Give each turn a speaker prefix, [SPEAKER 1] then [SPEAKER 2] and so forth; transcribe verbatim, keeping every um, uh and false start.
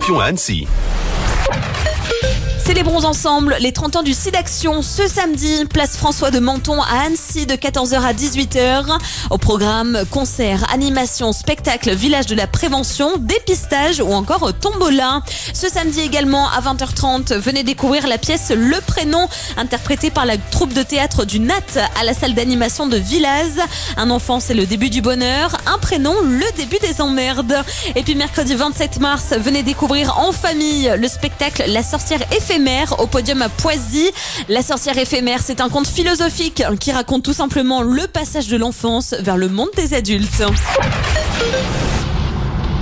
[SPEAKER 1] champion à Annecy.
[SPEAKER 2] Célébrons ensemble les trente ans du SIDAction ce samedi, place François de Menton à Annecy de quatorze heures à dix-huit heures. Au programme, concerts, animations, spectacles, village de la prévention, dépistage ou encore tombola. Ce samedi également à vingt heures trente, venez découvrir la pièce Le Prénom, interprétée par la troupe de théâtre du Nat à la salle d'animation de Villaz. Un enfant, c'est le début du bonheur. Un prénom, le début des emmerdes. Et puis mercredi vingt-sept mars, venez découvrir en famille le spectacle La sorcière éphémère au podium à Poisy. La sorcière éphémère, c'est un conte philosophique qui raconte tout simplement le passage de l'enfance vers le monde des adultes.